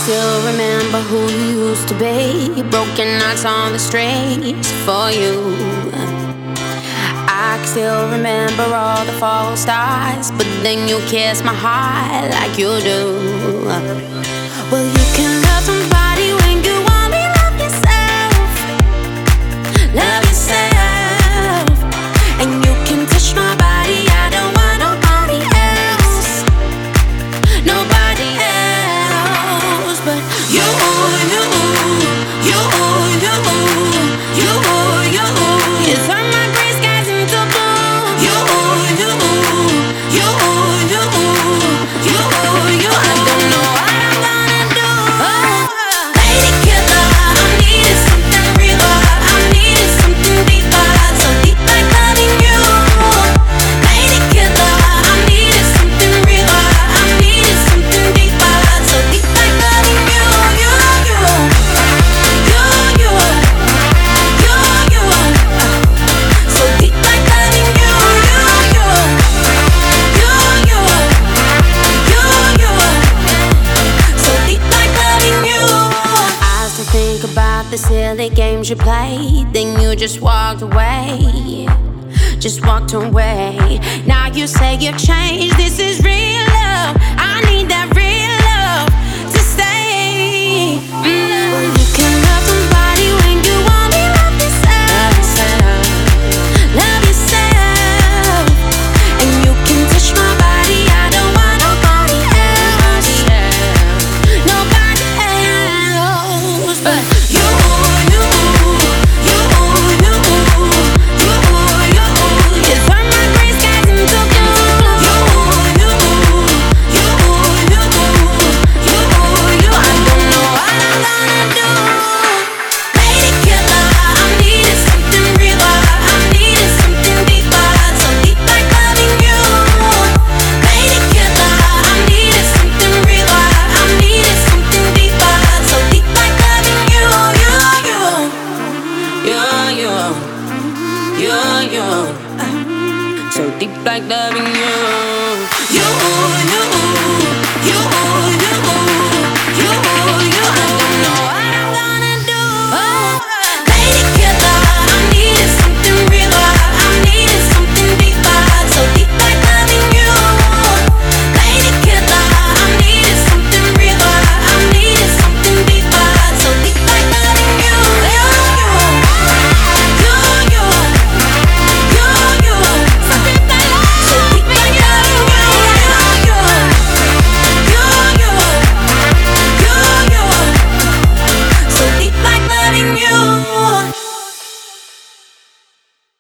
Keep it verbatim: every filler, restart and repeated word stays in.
still remember who you used to be. Broken nights on the streets for you. I can still remember all the false starts, but then you kiss my heart like you do. Well, you can love somebody when you only love yourself. Love yourself. And you can touch my body, I don't want nobody else. Nobody else but you, you, you, you, you, you. You turn my gray skies into blue. You, you, you, you, you, you. I don't know what I'm gonna do. Oh. Lady killer, I needed something realer. I needed something deeper, so deep like loving you. Lady killer, I needed something realer. I needed something deeper, so deep like loving you. You, you, you, you, you, you. So deep like loving you. You, you, you, you, you, you. So deep like loving you. I still think about the silly games you played, then you just walked away. Just walked away. Now you say you've changed. This is real love. I need that real love to stay. Mm. Well, you can love somebody when you only love yourself. Love yourself. And you can touch my body. I don't want nobody else. Nobody else but you, you, you, you, you, you. You turn my gray skies into blue. You, you, you, you, you, you. I don't know what I'm gonna do. Lady killer, I needed something realer. I needed something deeper, so deep like loving you. Lady killer, I needed something realer. I needed something deeper, so deep like loving you. You, you, you, you, you. So deep like loving you. You, you, you.